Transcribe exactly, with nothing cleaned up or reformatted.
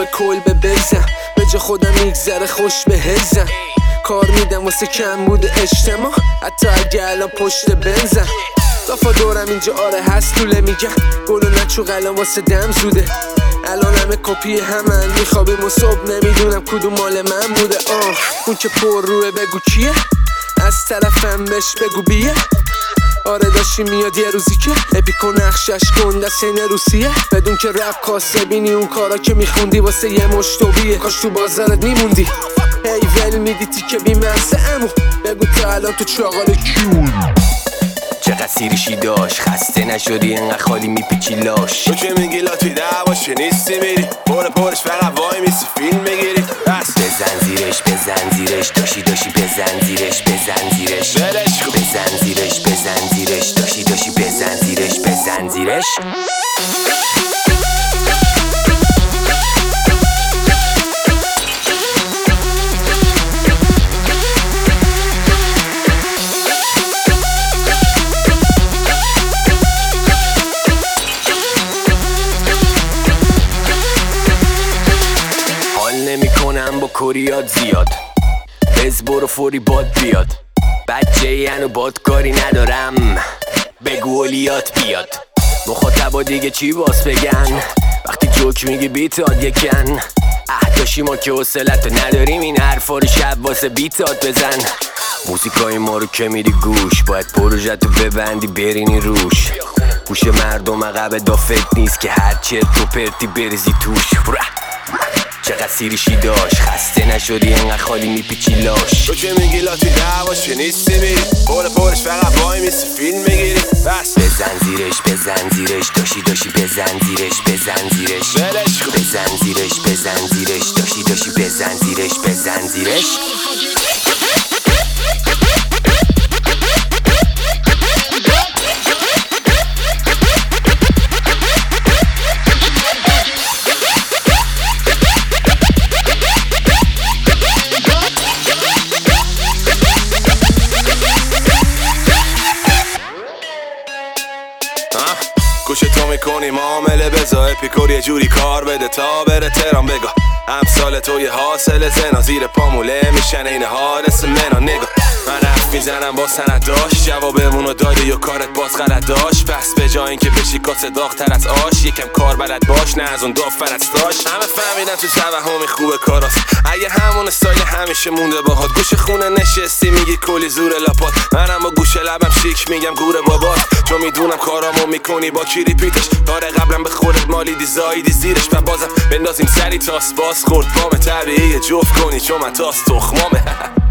به کلبه بزن، به جا خودم میگذره خوش به هزم. کار میدم واسه کم بود اجتماع، حتی اگه الان پشت بنزم. دافا دورم اینجا آره هست طوله میگن، گل و نچو قلم واسه دم زوده. الان همه کپی همن، میخوابیم و صبح نمیدونم کدوم مال من بوده. آه اون که پر روه بگو کیه، از طرفم بش بگو بیه. آره داشتی میاد یه روزی که اپیکو نقشش گنده سین روسیه. بدون که رپ کاسه بینی اون کارا که میخوندی واسه یه مشتویه. کاش تو بازارت میموندی هی ول میدی تیکه بیمرسه. امو بگو تا الان تو چاقال کیون چقدر سیریشی داشت، خسته نشدی انقدر خالی میپیچی لاش. تو که میگی لا توی دعواش نیستی میری، پر پرش فقط وای میسی فیلم میگیری. بس بزن زیرش بزن زیرش داشی داشی بزن زیرش بزن زیرش بلش کن بزن زیرش بزن زیرش داشی داشی بزن زیرش بزن زیرش. نمی کنم با کوریات زیاد، بز برو فوری باد بیاد. بچه ینو باد کاری ندارم، بگو اولیات بیاد. مخاطبا دیگه چی باز بگن وقتی جوک میگی بیتاد یکن. اه داشی ما که حوصلتو نداریم این حرفا رو شب واسه بیتاد بزن. موزیکای ما رو که میری گوش، باید پروژتو ببندی برینی روش. گوش مردم عقب دافت نیست که هر چرت و پرتی بریزی توش. چقدر سیریشی داشت، خسته نشدی انقدر خالی میپیچی لاش. تو که میگی لا توی دعواش نیستی میری، پر پرش فقط وای میسی فیلم میگیری. بس بزن زیرش بزن زیرش داشی داشی بزن زیرش بزن زیرش بلش کن بزن زیرش بزن زیرش داشی داشی بزن زیرش بزن زیرش. گوش تو میکنی معامله بزا، اپیکور یه جوری کار بده تا بره تهران. بگا امثال تو یه حاصل زنا، زیر پاموله میشن این حادث منا. نگاه من حرف میزنم با سند داشت، جوابمونو دادی و کارت باز غلط داشت. پس به جای اینکه بشی کاسه داغ‌تر از آش، یکم کار بلد باش نه از اون دافرت داشت. همه فهمیدن تو توهمی خوبه کاراست، اگه همون استایل همیشه مونده باهات. گوش خونه نشستی میگی کلی زور لاپات، منم با گوش لبم شیک میگم گوره بابات. چون میدونم کارامو میکنی با کی ریپیتش، داره قبلا به خودت مالی دی زایدی زیرش. من بازم بندازیم سری تاس باز خورد بام طبیعی جفت کنی چون من تاس تخمامه.